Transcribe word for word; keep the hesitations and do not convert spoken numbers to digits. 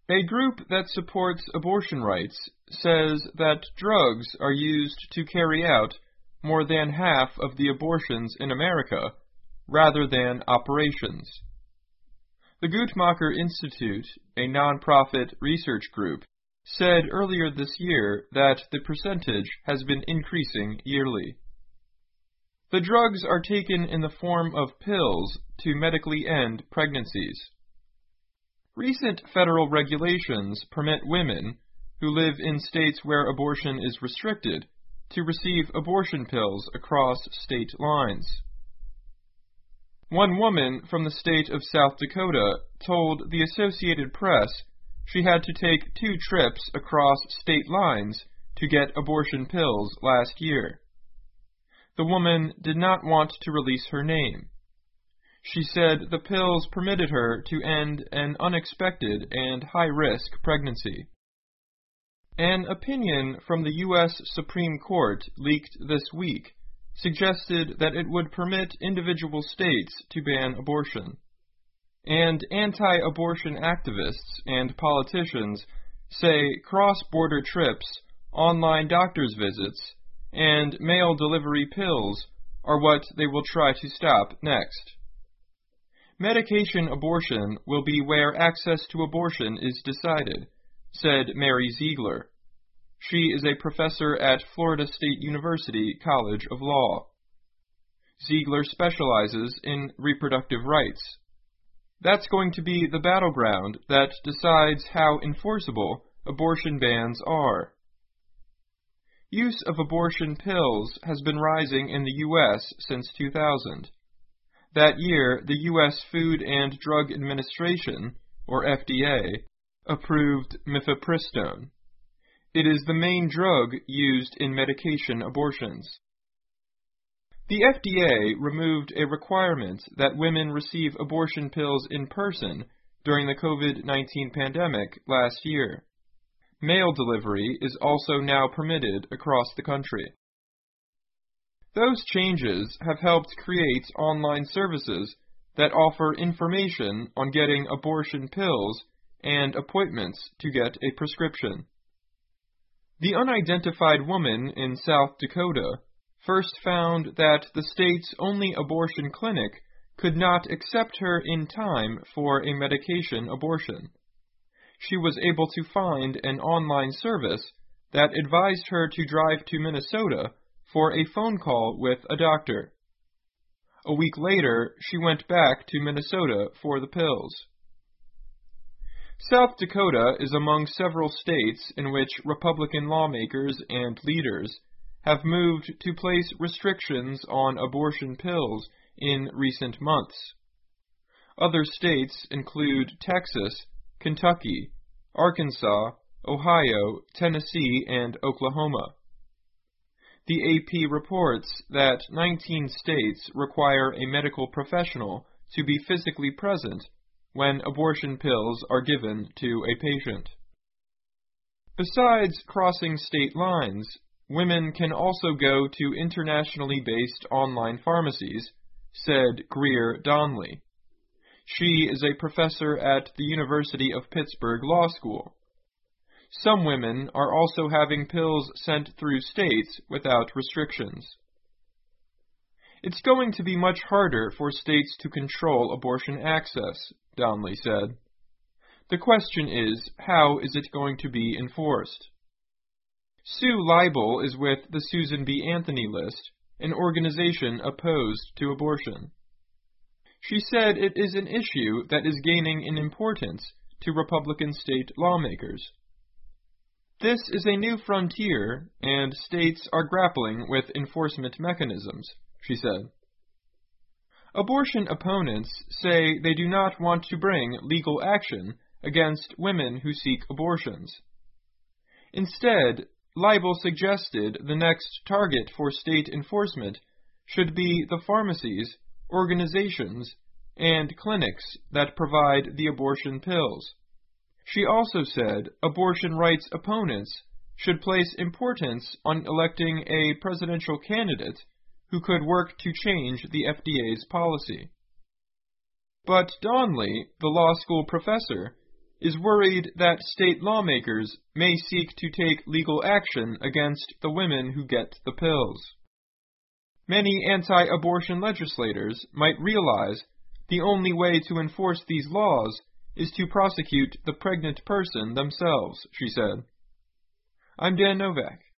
A group that supports abortion rights says that drugs are used to carry out more than half of the abortions in America, rather than operations. The Guttmacher Institute, a nonprofit research group, said earlier this year that the percentage has been increasing yearly. The drugs are taken in the form of pills to medically end pregnancies. Recent federal regulations permit women who live in states where abortion is restricted to receive abortion pills across state lines. One woman from the state of South Dakota told the Associated Press she had to take two trips across state lines to get abortion pills last year. The woman did not want to release her name. She said the pills permitted her to end an unexpected and high-risk pregnancy. An opinion from the U S Supreme Court leaked this week suggested that it would permit individual states to ban abortion. And anti-abortion activists and politicians say cross-border trips, online doctor's visits, and mail delivery pills are what they will try to stop next. Medication abortion will be where access to abortion is decided, said Mary Ziegler. She is a professor at Florida State University College of Law. Ziegler specializes in reproductive rights. That's going to be the battleground that decides how enforceable abortion bans are. Use of abortion pills has been rising in the U S since two thousand. That year, the U S Food and Drug Administration, or F D A, approved mifepristone. It is the main drug used in medication abortions. The F D A removed a requirement that women receive abortion pills in person during the COVID nineteen pandemic last year. Mail delivery is also now permitted across the country. Those changes have helped create online services that offer information on getting abortion pills and appointments to get a prescription. The unidentified woman in South Dakota first found that the state's only abortion clinic could not accept her in time for a medication abortion. She was able to find an online service that advised her to drive to Minnesota for a phone call with a doctor. A week later, she went back to Minnesota for the pills. South Dakota is among several states in which Republican lawmakers and leaders have moved to place restrictions on abortion pills in recent months. Other states include Texas, Kentucky, Arkansas, Ohio, Tennessee, and Oklahoma. The A P reports that nineteen states require a medical professional to be physically present when abortion pills are given to a patient. Besides crossing state lines, women can also go to internationally based online pharmacies, said Greer Donley. She is a professor at the University of Pittsburgh Law School. Some women are also having pills sent through states without restrictions. It's going to be much harder for states to control abortion access, Donley said. The question is, how is it going to be enforced? Sue Leibel is with the Susan B. Anthony List, an organization opposed to abortion. She said it is an issue that is gaining in importance to Republican state lawmakers. This is a new frontier, and states are grappling with enforcement mechanisms, she said. Abortion opponents say they do not want to bring legal action against women who seek abortions. Instead, Leibel suggested the next target for state enforcement should be the pharmacies, organizations, and clinics that provide the abortion pills. She also said abortion rights opponents should place importance on electing a presidential candidate who could work to change the F D A's policy. But Donley, the law school professor, is worried that state lawmakers may seek to take legal action against the women who get the pills. Many anti-abortion legislators might realize the only way to enforce these laws is to prosecute the pregnant person themselves, she said. I'm Dan Novak.